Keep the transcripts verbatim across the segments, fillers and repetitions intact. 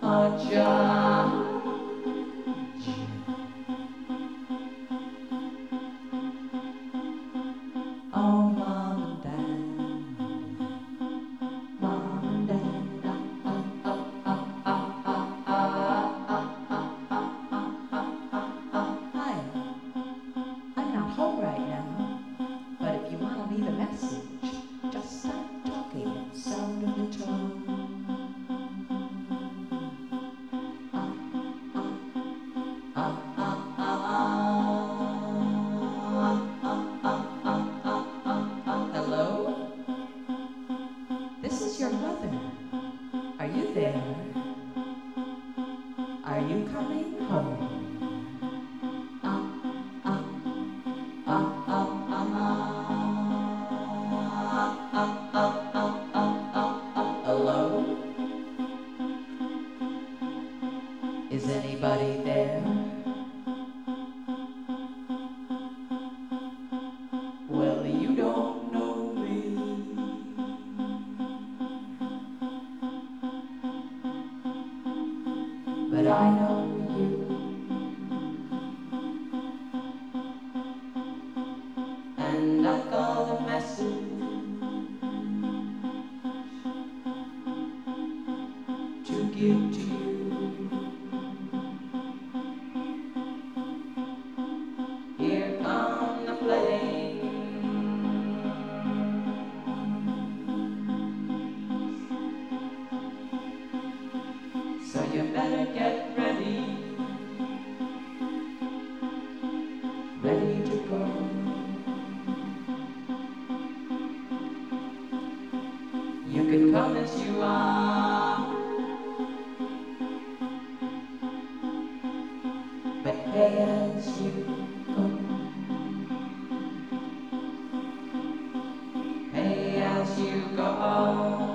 a judge. Oh, mom and dad, mom and dad, uh, uh, uh, uh, uh, uh, uh, uh, uh, uh, hi, I'm not home right now, but if you want to leave a message, just start talking at the sound of the tone. Hello? This is your mother. Are you there? Are you coming home? Hello? Is anybody there? Well, you don't know me, but I know you, and I've got a message to give to you. Here come the flames, so you better get ready, ready to go. You can come as you are, but pay as you go. Pay as you go.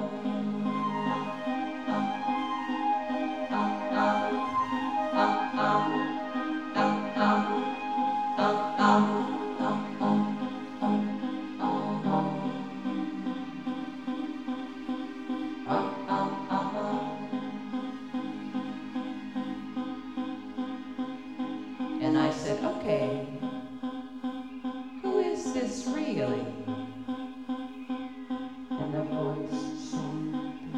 And I said, okay, who is this really? And the voice said,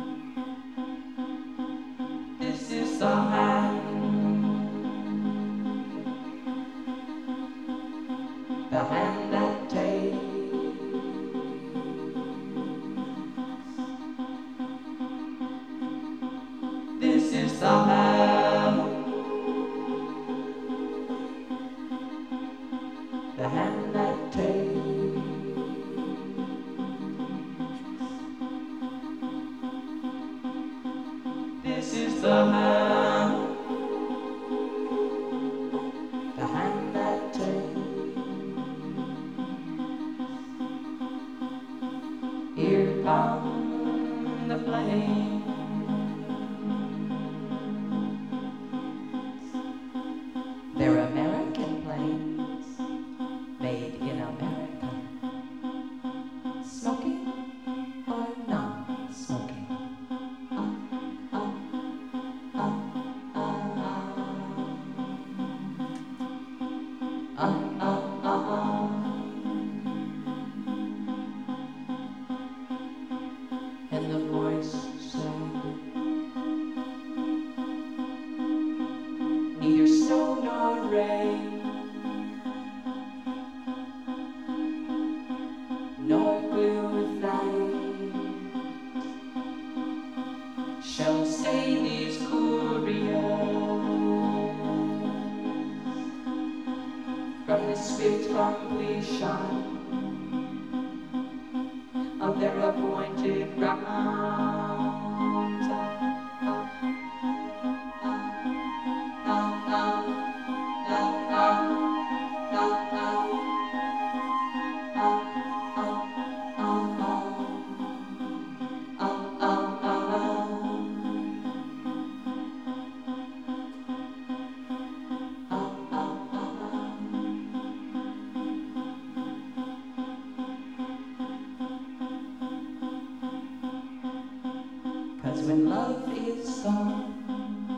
this is the hand, the hand that takes. This is the hand, the hand that takes. This is the hand, the hand that takes. Here come the flames. They're American planes, made in America. Smoking or non-smoking? Uh, uh, uh, uh, uh, uh, uh. And the voice said, neither snow nor rain, nor blue night shall stain these couriers from the swift completion of their appointed rounds. Cause when love is gone,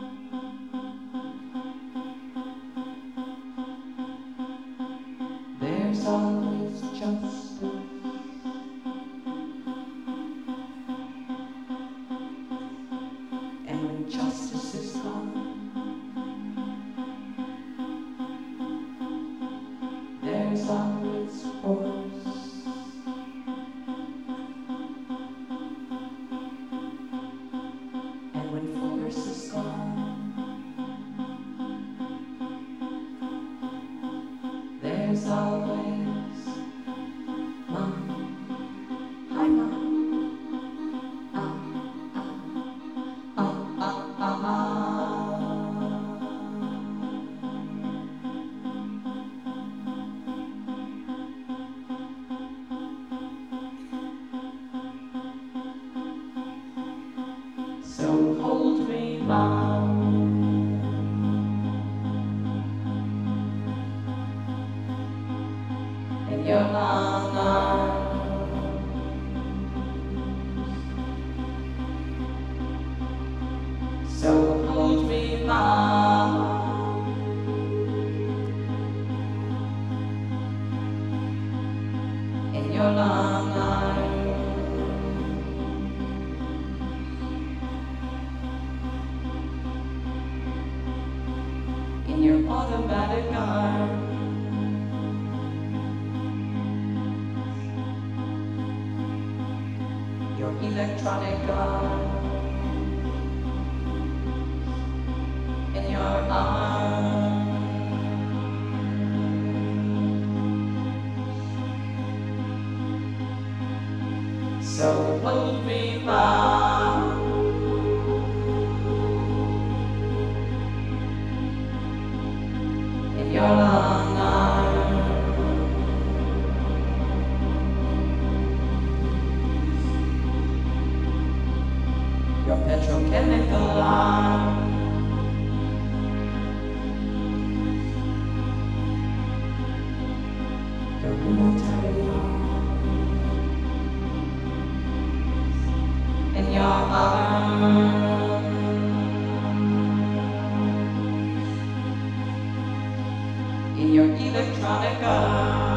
found in your long arms. So hold me, Mama, in your long arms. In your automatic arms. Your electronic arms. In your arms. So hold me, Mom, in your long arms. Your petrochemical arms. Your military arms. In your arms. In your electronic arms.